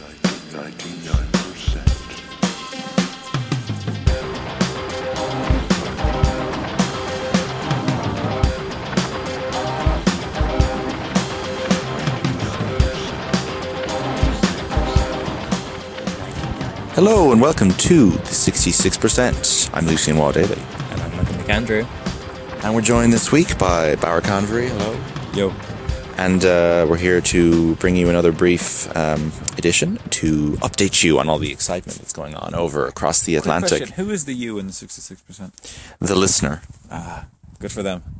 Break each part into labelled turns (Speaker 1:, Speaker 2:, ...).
Speaker 1: Hello and welcome to the 66%. I'm Lucian Waugh-Daly.
Speaker 2: And I'm Michael McAndrew.
Speaker 1: And we're joined this week by Bauer Convery. Hello.
Speaker 2: Yo.
Speaker 1: And we're here to bring you another brief edition to update you on all the excitement that's going on over across the Atlantic.
Speaker 2: Quick question. Who is the you in the 66%?
Speaker 1: The listener.
Speaker 2: Good for them.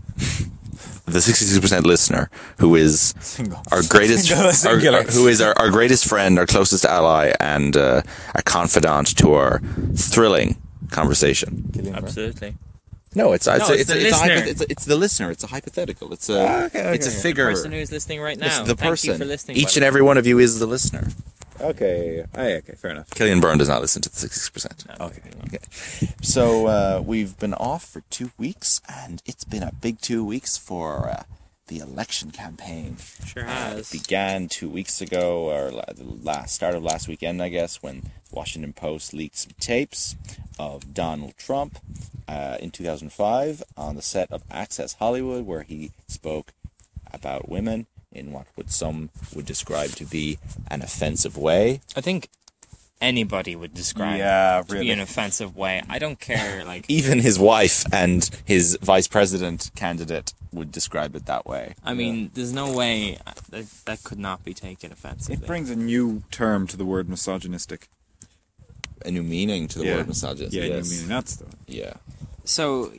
Speaker 1: The 66% listener, who is
Speaker 2: Single.
Speaker 1: our greatest,
Speaker 2: Singular.
Speaker 1: who is our greatest friend, our closest ally, and a confidant to our thrilling conversation.
Speaker 2: Absolutely.
Speaker 1: No, it's the
Speaker 2: listener.
Speaker 1: It's the listener. It's a hypothetical. It's a it's a figure.
Speaker 2: The person who's listening right now.
Speaker 1: It's the
Speaker 2: Thank
Speaker 1: person.
Speaker 2: you for listening.
Speaker 1: Each and every one of you is the listener.
Speaker 2: Okay. Okay, fair enough.
Speaker 1: Killian Byrne does not listen to the 66%.
Speaker 2: Okay.
Speaker 1: So we've been off for 2 weeks, and it's been a big 2 weeks for the election campaign.
Speaker 2: Sure has.
Speaker 1: It began 2 weeks ago, or the start of last weekend, I guess, when Washington Post leaked some tapes of Donald Trump in 2005 on the set of Access Hollywood, where he spoke about women in what some would describe to be an offensive way.
Speaker 2: I think anybody would describe it to be an offensive way. I don't care.
Speaker 1: Even his wife and his vice president candidate would describe it that way.
Speaker 2: I mean, there's no way that could not be taken offensively.
Speaker 3: It brings a new term to the word misogynistic.
Speaker 1: A new meaning to the word misogynist.
Speaker 3: Yeah,
Speaker 1: yes.
Speaker 3: new meaning. That's the...
Speaker 1: Yeah.
Speaker 2: So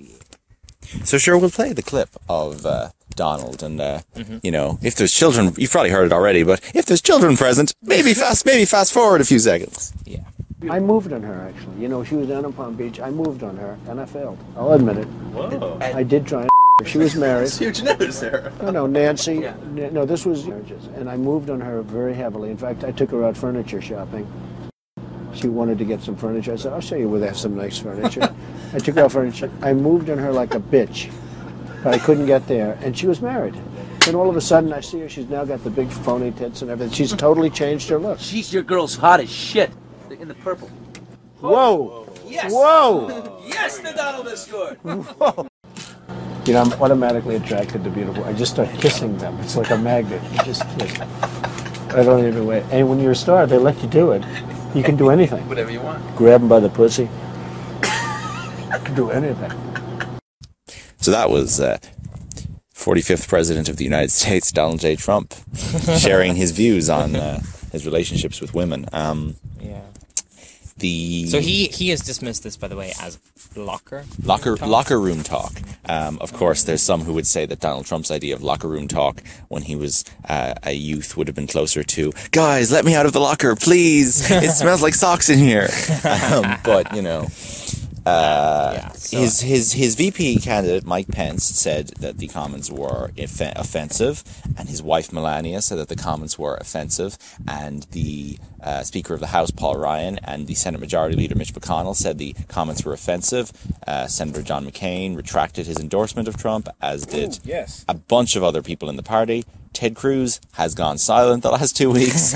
Speaker 1: sure, we'll play the clip of Donald, and you know, if there's children, you've probably heard it already, but if there's children present, maybe fast forward a few seconds.
Speaker 2: yeah.
Speaker 4: I moved on her, actually. You know, she was down in Palm Beach. I moved on her, and I failed. I'll admit it.
Speaker 1: Whoa.
Speaker 4: I did try and her. She was married.
Speaker 1: Huge news there.
Speaker 4: No, Nancy. Yeah. No, this was marriages. And I moved on her very heavily. In fact, I took her out furniture shopping. She wanted to get some furniture. I said, I'll show you where they have some nice furniture. I took her out furniture. I moved on her like a bitch. But I couldn't get there. And she was married. Then all of a sudden, I see her. She's now got the big phony tits and everything. She's totally changed her look.
Speaker 5: She's your girl's hot as shit. In the purple.
Speaker 4: Whoa!
Speaker 5: Yes!
Speaker 4: Whoa!
Speaker 5: Yes, the Donald has scored!
Speaker 4: Whoa! You know, I'm automatically attracted to beautiful. I just start kissing them. It's like a magnet. You just kiss. I don't even wait. And when you're a star, they let you do it. You can do anything.
Speaker 5: Whatever you want.
Speaker 4: Grab them by the pussy. You can do anything.
Speaker 1: So that was 45th President of the United States, Donald J. Trump, sharing his views on his relationships with women.
Speaker 2: Yeah.
Speaker 1: So
Speaker 2: he has dismissed this, by the way, as locker
Speaker 1: room talk. Of course, there's some who would say that Donald Trump's idea of locker room talk when he was a youth would have been closer to, guys, let me out of the locker, please. It smells like socks in here. But you know. His VP candidate Mike Pence said that the comments were offensive, and his wife Melania said that the comments were offensive, and the Speaker of the House Paul Ryan and the Senate Majority Leader Mitch McConnell said the comments were offensive. Senator John McCain retracted his endorsement of Trump, as did a bunch of other people in the party. Ted Cruz has gone silent the last 2 weeks.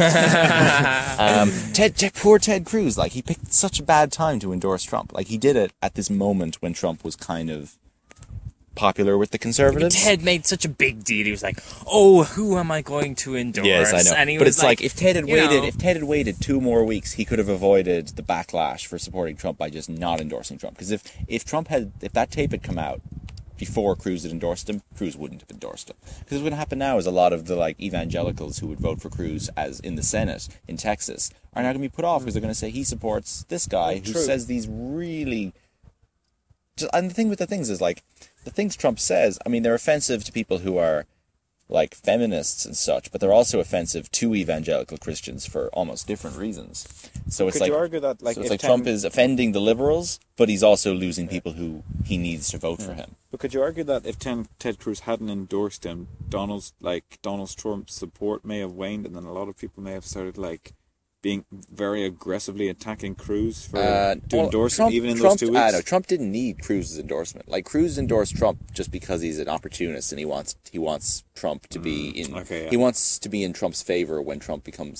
Speaker 1: Poor Ted Cruz, he picked such a bad time to endorse Trump. He did it at this moment when Trump was kind of popular with the conservatives.
Speaker 2: Ted made such a big deal. He was like, "Oh, who am I going to endorse?"
Speaker 1: Yes, I know.
Speaker 2: And he
Speaker 1: but
Speaker 2: was
Speaker 1: it's if Ted had waited 2 more weeks, he could have avoided the backlash for supporting Trump by just not endorsing Trump. Because if that tape had come out before Cruz had endorsed him, Cruz wouldn't have endorsed him. Because what's going to happen now is a lot of the evangelicals who would vote for Cruz as in the Senate in Texas are now going to be put off because they're going to say he supports this guy who says these really... And the thing with the things is the things Trump says, I mean, they're offensive to people who are feminists and such, but they're also offensive to evangelical Christians for almost different reasons. So it's
Speaker 3: you argue that,
Speaker 1: Trump is offending the liberals, but he's also losing people who he needs to vote for him.
Speaker 3: But could you argue that if Ted Cruz hadn't endorsed him, Donald Trump's support may have waned, and then a lot of people may have started being very aggressively attacking Cruz for to endorse him, even in those 2 weeks?
Speaker 1: Trump didn't need Cruz's endorsement. Cruz endorsed Trump just because he's an opportunist and he wants Trump to be in. He wants to be in Trump's favor when Trump becomes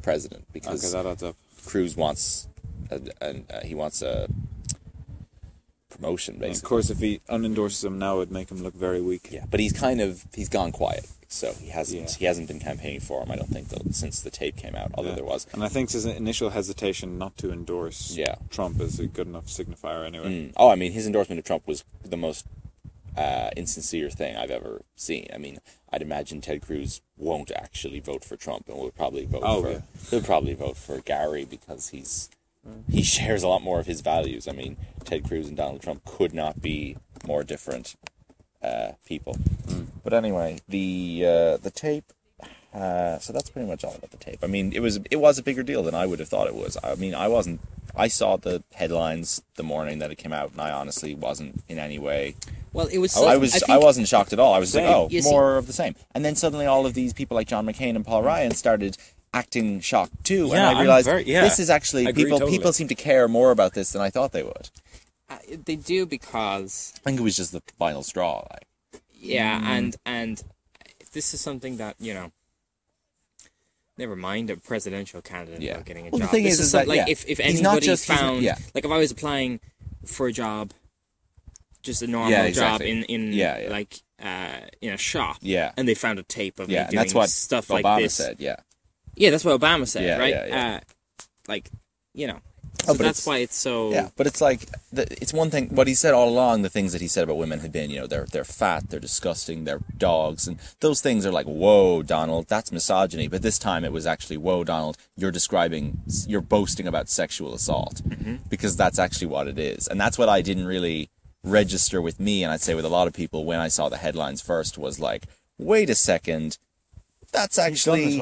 Speaker 1: president because
Speaker 3: that adds up.
Speaker 1: Cruz wants he wants a promotion, basically.
Speaker 3: And of course, if he unendorses him now, it'd make him look very weak.
Speaker 1: Yeah, but he's gone quiet, so he hasn't been campaigning for him. I don't think since the tape came out. Although there was,
Speaker 3: and I think his initial hesitation not to endorse Trump is a good enough signifier anyway.
Speaker 1: Oh, I mean, his endorsement of Trump was the most insincere thing I've ever seen. I mean, I'd imagine Ted Cruz won't actually vote for Trump and will probably vote he'll probably vote for Gary because he shares a lot more of his values. I mean, Ted Cruz and Donald Trump could not be more different people. But anyway, the tape. So that's pretty much all about the tape. I mean, it was a bigger deal than I would have thought it was. I mean, I saw the headlines the morning that it came out, and I honestly wasn't in any way.
Speaker 2: Well, it was.
Speaker 1: I wasn't shocked at all. I was like, oh,
Speaker 2: You
Speaker 1: more of the same. And then suddenly, all of these people like John McCain and Paul Ryan started acting shocked too, and I realized this is actually people seem to care more about this than I thought they would.
Speaker 2: They do because
Speaker 1: I think it was just the final straw. Like.
Speaker 2: Yeah, and this is something that never mind a presidential candidate not getting a job.
Speaker 1: The thing is that
Speaker 2: like if anybody's found like if I was applying for a job, just a normal job in like in a shop, and they found a tape of me doing
Speaker 1: that's what
Speaker 2: stuff
Speaker 1: Obama
Speaker 2: like this.
Speaker 1: said,
Speaker 2: Yeah, that's what Obama said, right?
Speaker 1: Yeah.
Speaker 2: So that's why it's so.
Speaker 1: Yeah, but it's like it's one thing. What he said all along, the things that he said about women had been, they're fat, they're disgusting, they're dogs, and those things are like, whoa, Donald, that's misogyny. But this time it was actually, whoa, Donald, you're boasting about sexual assault, because that's actually what it is, and that's what I didn't really register with me, and I'd say with a lot of people when I saw the headlines first was like, wait a second. That's actually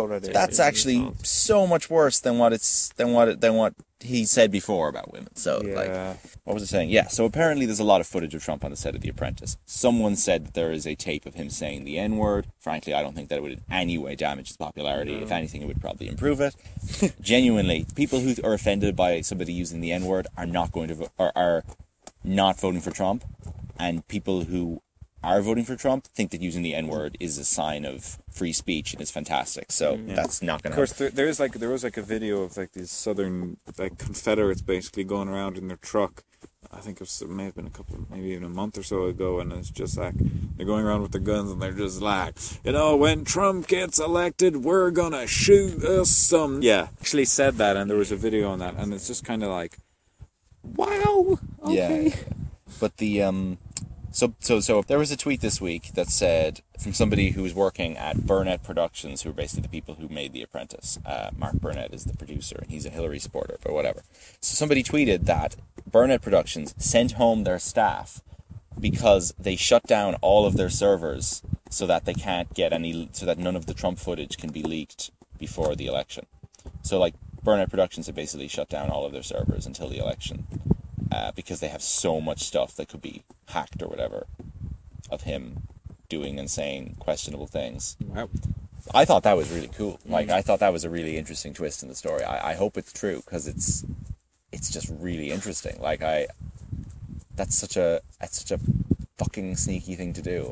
Speaker 1: so much worse than what he said before about women. So what was it saying? Yeah. So apparently there's a lot of footage of Trump on the set of The Apprentice. Someone said that there is a tape of him saying the N-word. Frankly, I don't think that it would in any way damage his popularity. If anything, it would probably improve it. Genuinely, people who are offended by somebody using the N-word are not going to are not voting for Trump, and people who are voting for Trump think that using the N-word is a sign of free speech and it's fantastic. So that's not going to
Speaker 3: happen. Of course, there was a video of like these Southern Confederates basically going around in their truck. I think it may have been maybe even a month or so ago, and it's just like they're going around with their guns and they're just like, when Trump gets elected, we're gonna shoot us some. Yeah, actually said that, and there was a video on that, and it's just kind of like, wow, okay.
Speaker 1: Yeah. But the So there was a tweet this week that said, from somebody who was working at Burnett Productions, who are basically the people who made The Apprentice. Mark Burnett is the producer, and he's a Hillary supporter, but whatever. So somebody tweeted that Burnett Productions sent home their staff because they shut down all of their servers so that they can't get so that none of the Trump footage can be leaked before the election. So like Burnett Productions have basically shut down all of their servers until the election. Because they have so much stuff that could be hacked or whatever of him doing and saying questionable things.
Speaker 3: Wow.
Speaker 1: I thought that was really cool. Like, I thought that was a really interesting twist in the story. I hope it's true, because it's just really interesting. Like, that's such a fucking sneaky thing to do.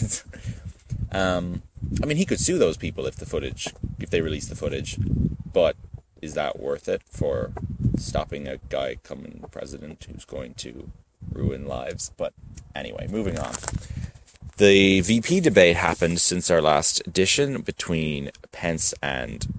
Speaker 1: I mean, he could sue those people if they release the footage, but is that worth it for stopping a guy coming president who's going to ruin lives? But anyway, moving on. The VP debate happened since our last edition between Pence and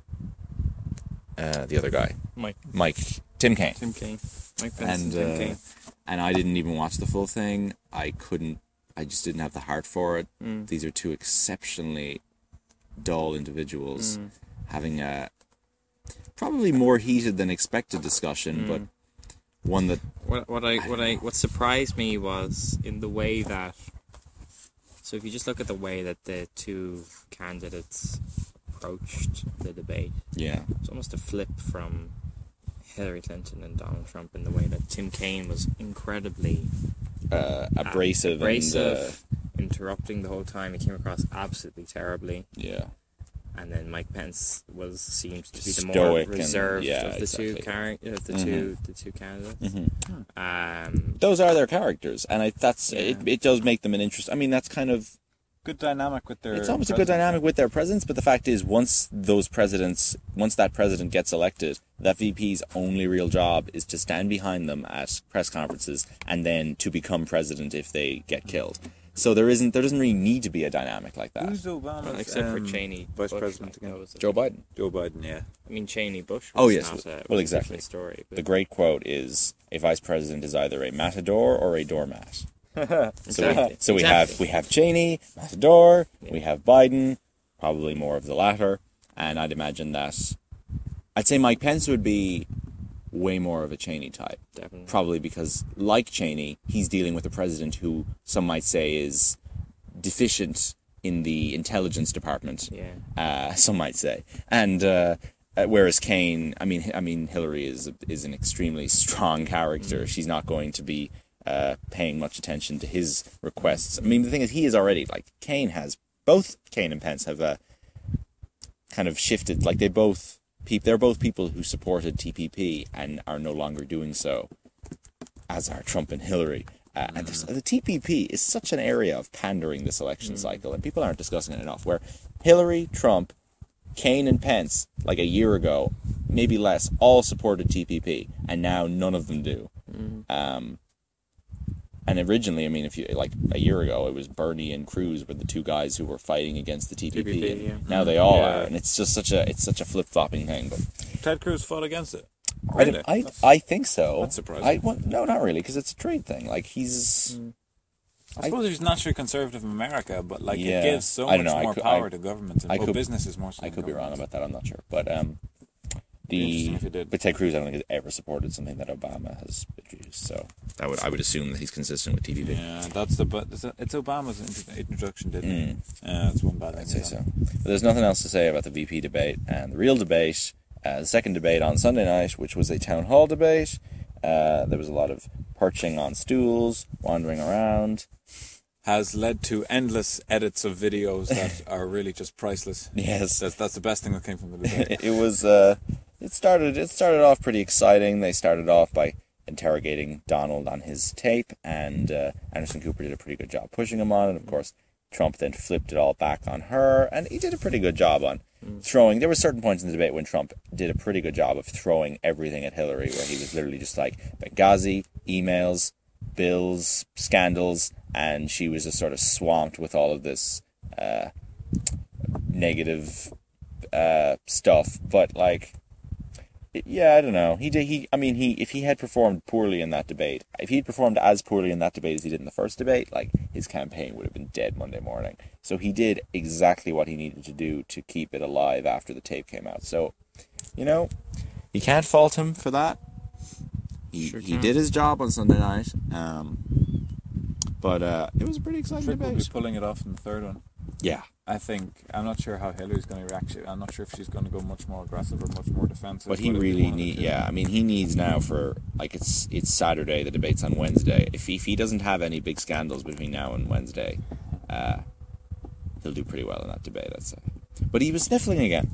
Speaker 1: the other guy, Tim Kaine.
Speaker 3: Mike Pence and Tim Kaine.
Speaker 1: And I didn't even watch the full thing. I just didn't have the heart for it. These are two exceptionally dull individuals having a probably more heated than expected discussion, but one that
Speaker 2: what surprised me was in the way that. So if you just look at the way that the two candidates approached the debate, it's almost a flip from Hillary Clinton and Donald Trump in the way that Tim Kaine was incredibly
Speaker 1: abrasive,
Speaker 2: interrupting the whole time. He came across absolutely terribly.
Speaker 1: Yeah.
Speaker 2: And then Mike Pence seemed to be the
Speaker 1: Stoic
Speaker 2: more reserved
Speaker 1: and,
Speaker 2: of the two candidates.
Speaker 1: Those are their characters, and it does make them an interest. I mean, that's kind of
Speaker 3: good dynamic with their.
Speaker 1: It's almost a good dynamic with their presidents, but the fact is, once that president gets elected, that VP's only real job is to stand behind them at press conferences and then to become president if they get killed. So there doesn't really need to be a dynamic like that.
Speaker 3: Who's Obama?
Speaker 2: Except for Cheney,
Speaker 3: vice
Speaker 2: Bush,
Speaker 3: president
Speaker 2: like,
Speaker 3: again.
Speaker 1: Joe Biden.
Speaker 3: Joe Biden, yeah.
Speaker 2: I mean, Cheney Bush.
Speaker 1: Oh
Speaker 2: Was
Speaker 1: yes,
Speaker 2: not
Speaker 1: exactly.
Speaker 2: A story, but
Speaker 1: The great quote is, "A vice president is either a matador or a doormat." So we have Cheney, matador.
Speaker 2: Yeah.
Speaker 1: We have Biden, probably more of the latter. And I'd imagine that I'd say Mike Pence would be way more of a Cheney type.
Speaker 2: Definitely.
Speaker 1: Probably because, like Cheney, he's dealing with a president who some might say is deficient in the intelligence department.
Speaker 2: Yeah.
Speaker 1: Some might say, and whereas Kane, I mean, Hillary is an extremely strong character. She's not going to be paying much attention to his requests. I mean, the thing is, he is already like both Kane and Pence have kind of shifted. Like they're both people who supported TPP and are no longer doing so, as are Trump and Hillary. And the TPP is such an area of pandering this election cycle, and people aren't discussing it enough, where Hillary, Trump, Kane and Pence, like a year ago, maybe less, all supported TPP, and now none of them do. And originally, I mean, if you like a year ago, it was Bernie and Cruz were the two guys who were fighting against the TPP.
Speaker 2: TPP, yeah.
Speaker 1: Now they all are, and it's just such a flip-flopping thing. But
Speaker 3: Ted Cruz fought against it. Really?
Speaker 1: I think so.
Speaker 3: That's surprising.
Speaker 1: No, not really, because it's a trade thing. Like he's.
Speaker 3: I suppose he's naturally conservative in America, but like
Speaker 1: Yeah.
Speaker 3: it gives so
Speaker 1: I
Speaker 3: much
Speaker 1: don't know.
Speaker 3: more power to governments and businesses more so.
Speaker 1: I
Speaker 3: than
Speaker 1: could be wrong
Speaker 3: governments.
Speaker 1: about that. I'm not sure, but
Speaker 3: Be interesting if he did.
Speaker 1: but Ted Cruz, I don't think has ever supported something that Obama has introduced. So I would assume that he's consistent with TPP.
Speaker 3: Yeah, it's Obama's introduction, didn't it? That's one bad thing.
Speaker 1: I'd say so. But there's nothing else to say about the VP debate and the real debate. The second debate on Sunday night, which was a town hall debate. There was a lot of perching on stools, wandering around.
Speaker 3: Has led to endless edits of videos that are really just priceless.
Speaker 1: Yes,
Speaker 3: That's the best thing that came from the debate.
Speaker 1: it was. It started off pretty exciting. They started off by interrogating Donald on his tape, and Anderson Cooper did a pretty good job pushing him on it. Of course, Trump then flipped it all back on her, and he did a pretty good job on throwing. There were certain points in the debate when Trump did a pretty good job of throwing everything at Hillary, where he was literally just like Benghazi, emails, bills, scandals, and she was just sort of swamped with all of this negative stuff. But like, yeah, I don't know. If he had performed poorly in that debate, if he'd performed as poorly in that debate as he did in the first debate, like his campaign would have been dead Monday morning. So he did exactly what he needed to do to keep it alive after the tape came out. So, you can't fault him for that. He did his job on Sunday night. But it was a pretty exciting
Speaker 3: Trick will be
Speaker 1: debate.
Speaker 3: pulling it off in the third one.
Speaker 1: Yeah.
Speaker 3: I'm not sure how Hillary's going to react. I'm not sure if she's going to go much more aggressive or much more defensive.
Speaker 1: But he really he needs now for, like, it's Saturday, the debate's on Wednesday. If he doesn't have any big scandals between now and Wednesday, he'll do pretty well in that debate, I'd say. But he was sniffling again.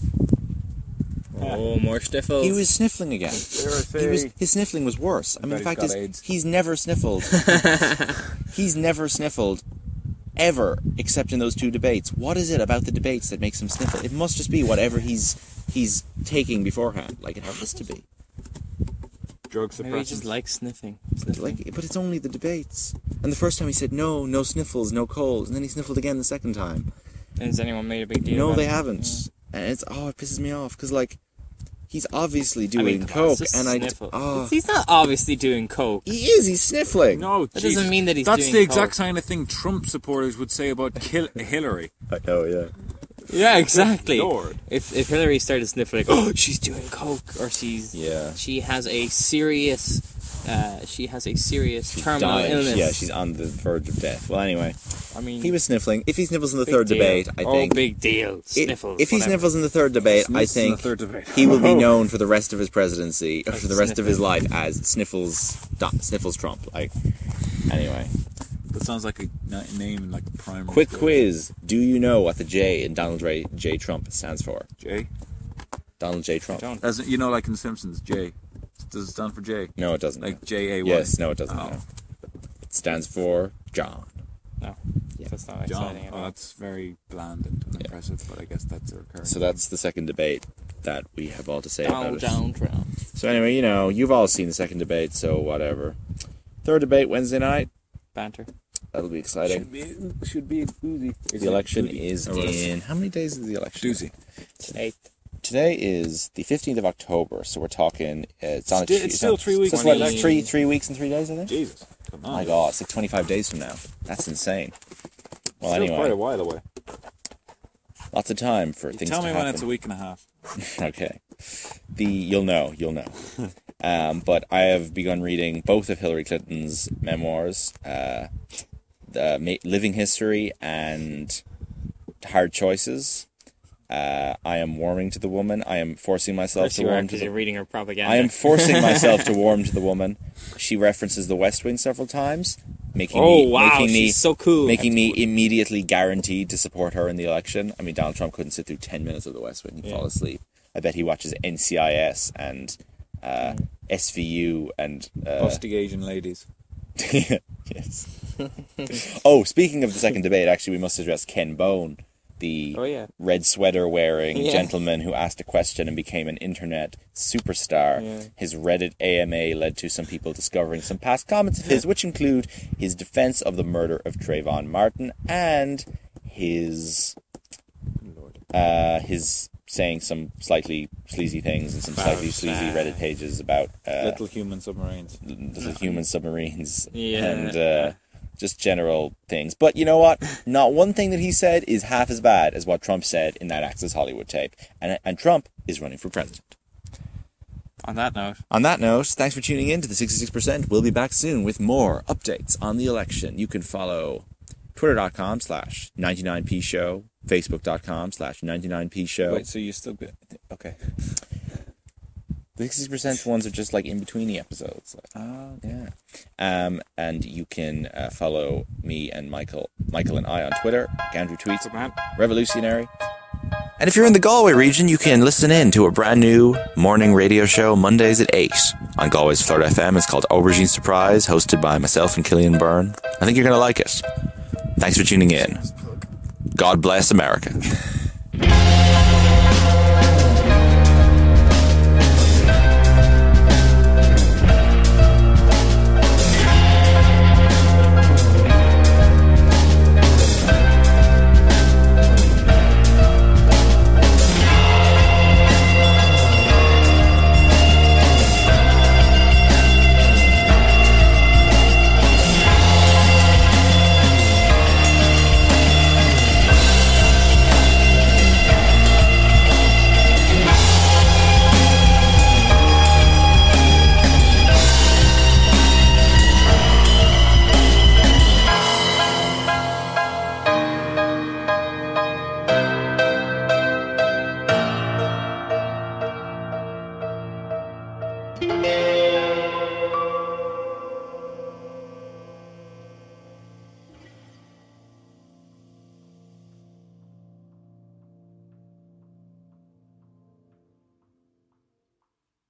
Speaker 2: Oh, more sniffles.
Speaker 1: He was sniffling again. His sniffling was worse. I mean, the fact is, he's never sniffled. He's never sniffled ever, except in those two debates. What is it about the debates that makes him sniffle? It must just be whatever he's taking beforehand. Like, it has to be.
Speaker 3: Drug
Speaker 2: Maybe he
Speaker 3: suppressants.
Speaker 2: just likes sniffing.
Speaker 1: But it's only the debates. And the first time he said no sniffles, no colds, and then he sniffled again the second time.
Speaker 2: And has anyone made a big deal?
Speaker 1: No,
Speaker 2: about
Speaker 1: they
Speaker 2: it?
Speaker 1: haven't. And it pisses me off because, like, he's obviously doing
Speaker 2: come on,
Speaker 1: coke,
Speaker 2: it's just
Speaker 1: and
Speaker 2: sniffle. He's not obviously doing coke.
Speaker 1: he is. He's sniffling.
Speaker 3: No,
Speaker 2: That doesn't mean that he's
Speaker 3: That's
Speaker 2: doing
Speaker 3: the exact
Speaker 2: coke.
Speaker 3: kind of thing Trump supporters would say about Hillary.
Speaker 1: I know, yeah.
Speaker 2: Yeah, exactly.
Speaker 3: Lord.
Speaker 2: If Hillary started sniffling, like, oh, she's doing coke, or she has a serious terminal
Speaker 1: Dying.
Speaker 2: illness.
Speaker 1: Yeah, she's on the verge of death. Well, anyway,
Speaker 2: I mean,
Speaker 1: he was sniffling. If he sniffles in the
Speaker 2: big
Speaker 1: third
Speaker 2: deal.
Speaker 1: debate, I think.
Speaker 2: Big deal. Sniffles.
Speaker 1: If he
Speaker 2: whatever.
Speaker 1: sniffles in the third debate, I
Speaker 3: Sniffs in
Speaker 1: think
Speaker 3: the third debate.
Speaker 1: he will be known for the rest of his presidency, or for the rest of his
Speaker 2: Sniffling.
Speaker 1: life, as Sniffles Trump. Like, anyway.
Speaker 3: That sounds like a name in like a primary
Speaker 1: Quick
Speaker 3: school.
Speaker 1: quiz. Do you know what the J in Donald J. Trump stands for?
Speaker 3: J?
Speaker 1: Donald J. Trump.
Speaker 2: Don't.
Speaker 3: As you know, like in Simpsons, J. Does it stand for J?
Speaker 1: No, it doesn't.
Speaker 3: Like J-A-Y?
Speaker 1: Yes, no, it doesn't.
Speaker 3: Oh.
Speaker 1: No. It stands for John.
Speaker 2: No.
Speaker 1: Yeah.
Speaker 2: That's not exciting at all.
Speaker 3: That's very bland and unimpressive, but I guess that's a recurring.
Speaker 1: So that's the second debate that we have all to say about it.
Speaker 2: Trump.
Speaker 1: So anyway, you've all seen the second debate, so whatever. Third debate Wednesday night.
Speaker 2: Banter.
Speaker 1: That'll be exciting.
Speaker 3: Should be a doozy.
Speaker 1: The election is in... How many days is the election?
Speaker 3: Doozy.
Speaker 1: Today is the 15th of October, so we're talking... It's
Speaker 3: still 3 weeks.
Speaker 1: So it's like 3 weeks and 3 days, I think?
Speaker 3: Jesus. Come on.
Speaker 1: Oh my God, it's like 25 days from now. That's insane. Well,
Speaker 3: still
Speaker 1: anyway.
Speaker 3: quite a while away.
Speaker 1: Lots of time for things to happen.
Speaker 3: Tell me when it's a week and a half.
Speaker 1: Okay. You'll know. But I have begun reading both of Hillary Clinton's memoirs, the Living History and Hard Choices. I am warming to the woman. I am forcing myself to warm to the...
Speaker 2: You're reading her propaganda.
Speaker 1: I am forcing myself to warm to the woman. She references The West Wing several times, making
Speaker 2: she's so cool.
Speaker 1: Making me immediately guaranteed to support her in the election. I mean, Donald Trump couldn't sit through 10 minutes of The West Wing. He'd fall asleep. I bet he watches NCIS and SVU and...
Speaker 3: Busting Asian ladies.
Speaker 1: Yes. Oh, speaking of the second debate, actually, we must address Ken Bone, the red sweater wearing gentleman who asked a question and became an internet superstar. Yeah. His Reddit AMA led to some people discovering some past comments of his, which include his defense of the murder of Trayvon Martin and his saying some slightly sleazy things and some slightly sleazy Reddit pages about
Speaker 3: little human submarines
Speaker 1: and just general things. But you know what? Not one thing that he said is half as bad as what Trump said in that Access Hollywood tape. And Trump is running for president.
Speaker 2: On that note,
Speaker 1: thanks for tuning in to the 66%. We'll be back soon with more updates on the election. You can follow twitter.com/99p show, facebook.com/99p show.
Speaker 3: Wait, so you still... Okay.
Speaker 1: The 60% ones are just like in between the episodes. Yeah. And you can follow me and Michael and I on Twitter. Andrew tweets, Revolutionary. And if you're in the Galway region, you can listen in to a brand new morning radio show Mondays at 8 on Galway's Flirt FM. It's called Aubergine Surprise, hosted by myself and Killian Byrne. I think you're going to like it. Thanks for tuning in. God bless America.
Speaker 6: Yeah.